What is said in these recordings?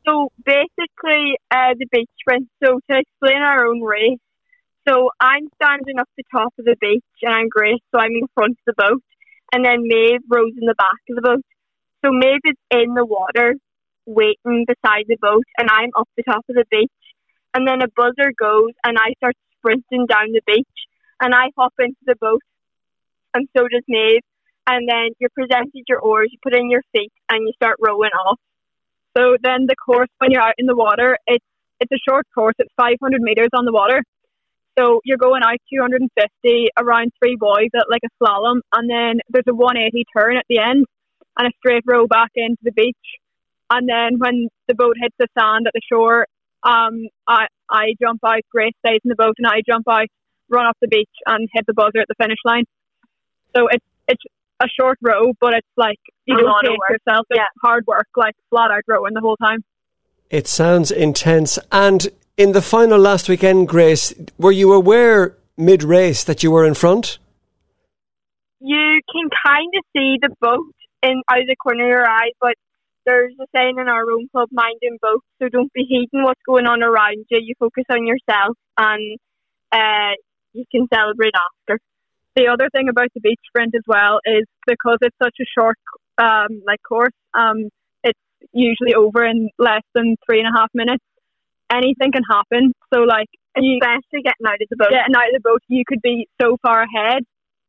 So basically, the beach sprint. So to explain our own race, so I'm standing up the top of the beach and I'm Grace, so I'm in front of the boat. And then Maeve rows in the back of the boat. So Maeve is in the water, waiting beside the boat, and I'm up the top of the beach. And then a buzzer goes and I start sprinting down the beach and I hop into the boat and so does Maeve. And then you're presented your oars, you put in your feet and you start rowing off. So then the course, when you're out in the water, it's a short course. It's 500 metres on the water. So you're going out 250 around three buoys at like a slalom. And then there's a 180 turn at the end and a straight row back into the beach. And then when the boat hits the sand at the shore, I jump out, Grace stays in the boat, and I jump out, run off the beach and hit the buzzer at the finish line. So it's a short row, but it's like you don't pace yourself. It's hard work, like flat out rowing the whole time. It sounds intense. And in the final last weekend, Grace, were you aware mid-race that you were in front? You can kind of see the boat out of the corner of your eye, but there's a saying in our own club, mind in boat, so don't be heeding what's going on around you. You focus on yourself and you can celebrate after. The other thing about the beach sprint as well is because it's such a short course, it's usually over in less than 3.5 minutes. Anything can happen. So like especially getting out of the boat. Getting out of the boat, you could be so far ahead,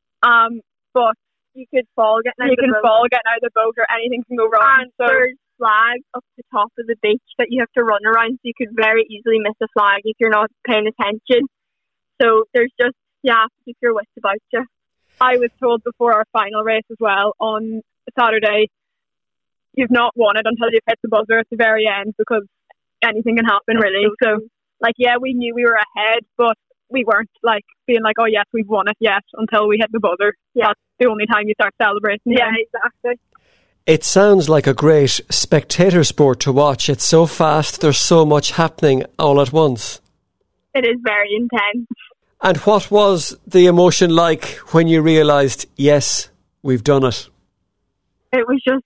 but you could fall getting out of the boat, or anything can go wrong. And there's flags up the top of the beach that you have to run around, so you could very easily miss a flag if you're not paying attention. So there's just, you have to keep your wits about you. I was told before our final race as well on Saturday, you've not won it until you've hit the buzzer at the very end, because anything can happen really. So like, yeah, we knew we were ahead, but we weren't like being like, oh yes, we've won it yet, until we hit the buzzer. Yeah. That's the only time you start celebrating. Yeah, exactly. It sounds like a great spectator sport to watch. It's so fast, there's so much happening all at once. It is very intense. And what was the emotion like when you realised, yes, we've done it? It was just,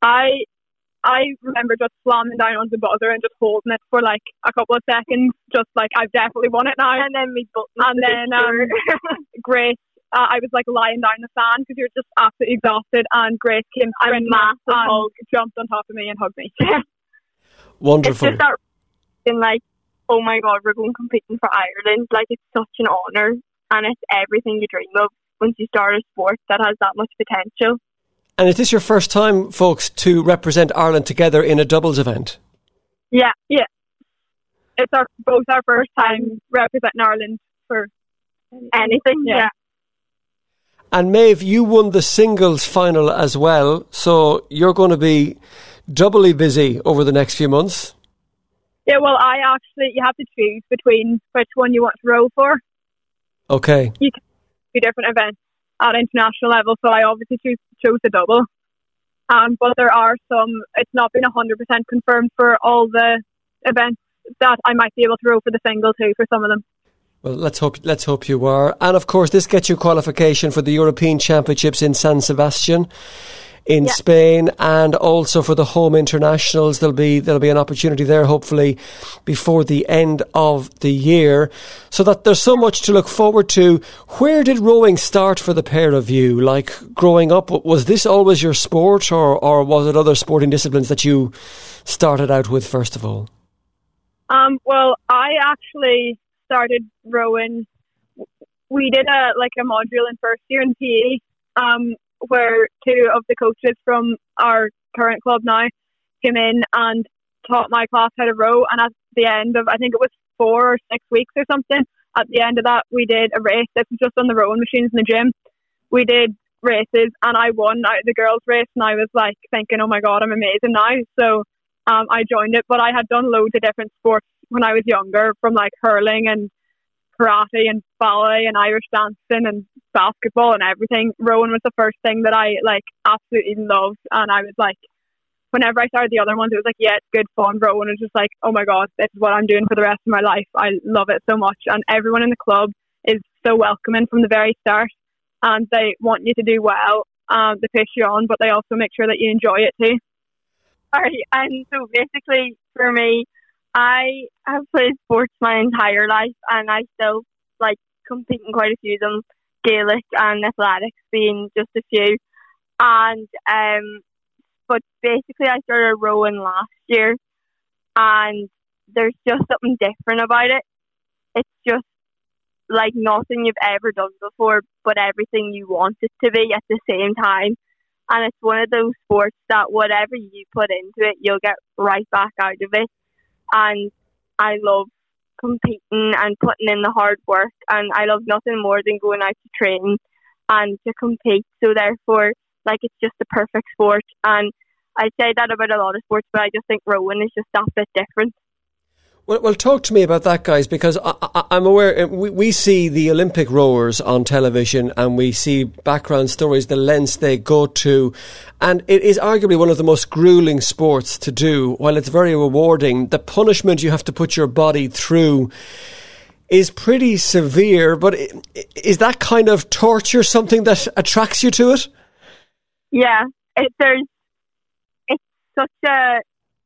I remember just slamming down on the buzzer and just holding it for like a couple of seconds, just like, I've definitely won it now. And then Grace, I was like lying down the sand because you're just absolutely exhausted, and Grace came sprinting and jumped on top of me and hugged me. Wonderful. It's just that feeling like, oh my God, we're going competing for Ireland. Like, it's such an honour, and it's everything you dream of once you start a sport that has that much potential. And is this your first time, folks, to represent Ireland together in a doubles event? Yeah. It's both our first time representing Ireland for anything. Yeah. And Maeve, you won the singles final as well, so you're going to be doubly busy over the next few months. Yeah, well, you have to choose between which one you want to row for. Okay. You can do different events at international level, so I obviously chose the double. But there are some, it's not been 100% confirmed for all the events, that I might be able to row for the single too for some of them. Well, let's hope you are. And of course, this gets you qualification for the European Championships in San Sebastian in Spain, and also for the home internationals. There'll be an opportunity there, hopefully before the end of the year, so that there's so much to look forward to. Where did rowing start for the pair of you? Like, growing up, was this always your sport, or was it other sporting disciplines that you started out with first of all? Well, I actually started rowing. We did a module in first year in PE, where two of the coaches from our current club now came in and taught my class how to row. And at the end of, I think it was 4 or 6 weeks or something, at the end of that, we did a race. This was just on the rowing machines in the gym. We did races, and I won out of the girls' race, and I was like thinking, oh my God, I'm amazing now. So I joined it, but I had done loads of different sports when I was younger, from like hurling and karate and ballet and Irish dancing and basketball and everything. Rowing was the first thing that I absolutely loved, and I was like, whenever I started the other ones, it was like, yeah, it's good fun. Rowing is just like, oh my God, this is what I'm doing for the rest of my life. I love it so much, and everyone in the club is so welcoming from the very start, and they want you to do well. They push you on, but they also make sure that you enjoy it too. Sorry. And so basically, for me, I have played sports my entire life, and I still like compete in quite a few of them, Gaelic and athletics being just a few. And but basically, I started rowing last year, and there's just something different about it. It's just like nothing you've ever done before, but everything you want it to be at the same time. And it's one of those sports that whatever you put into it, you'll get right back out of it. And I love competing and putting in the hard work, and I love nothing more than going out to train and to compete. So therefore, like, it's just the perfect sport. And I say that about a lot of sports, but I just think rowing is just that bit different. Well, talk to me about that, guys, because I'm aware we see the Olympic rowers on television and we see background stories, the lengths they go to, and it is arguably one of the most grueling sports to do. While it's very rewarding, the punishment you have to put your body through is pretty severe, but is that kind of torture something that attracts you to it? Yeah, it's such a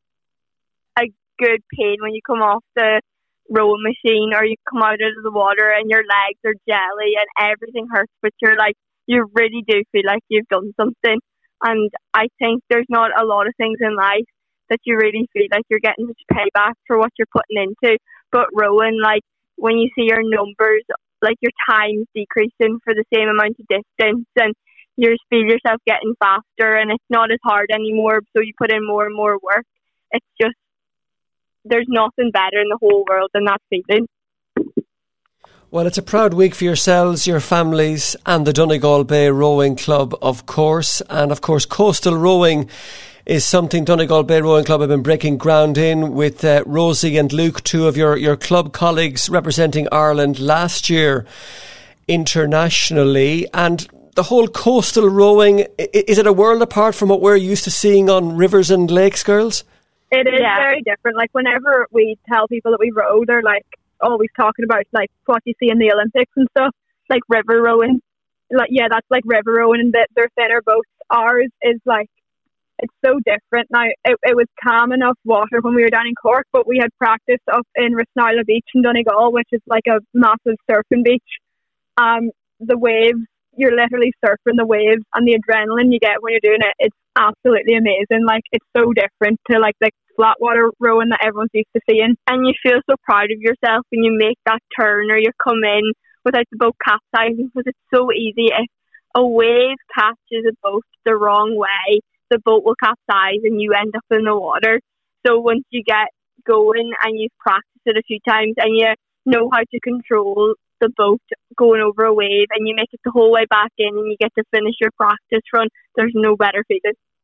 good pain when you come off the rowing machine or you come out of the water and your legs are jelly and everything hurts, but you really do feel like you've done something. And I think there's not a lot of things in life that you really feel like you're getting such payback for what you're putting into. But rowing, like, when you see your numbers, like your time's decreasing for the same amount of distance, and you feel yourself getting faster, and it's not as hard anymore, so you put in more and more work. It's just, there's nothing better in the whole world than that feeling. Well, it's a proud week for yourselves, your families, and the Donegal Bay Rowing Club, of course. And of course, coastal rowing is something Donegal Bay Rowing Club have been breaking ground in with Rosie and Luke, two of your club colleagues representing Ireland last year internationally. And the whole coastal rowing, is it a world apart from what we're used to seeing on rivers and lakes, girls? It is very different. Like, whenever we tell people that we row, they're like always talking about like what you see in the Olympics and stuff, like river rowing. Like, yeah, that's like river rowing, and they're thinner boats. Ours is like, it's so different. Now, it was calm enough water when we were down in Cork, but we had practiced up in Rasnala Beach in Donegal, which is like a massive surfing beach. The waves, you're literally surfing the waves, and the adrenaline you get when you're doing it, it's absolutely amazing. Like, it's so different to like the flat water rowing that everyone's used to seeing. And you feel so proud of yourself when you make that turn or you come in without the boat capsizing, because it's so easy. If a wave catches a boat the wrong way, the boat will capsize and you end up in the water. So once you get going and you've practiced it a few times and you know how to control the boat going over a wave and you make it the whole way back in and you get to finish your practice run, there's no better feeling.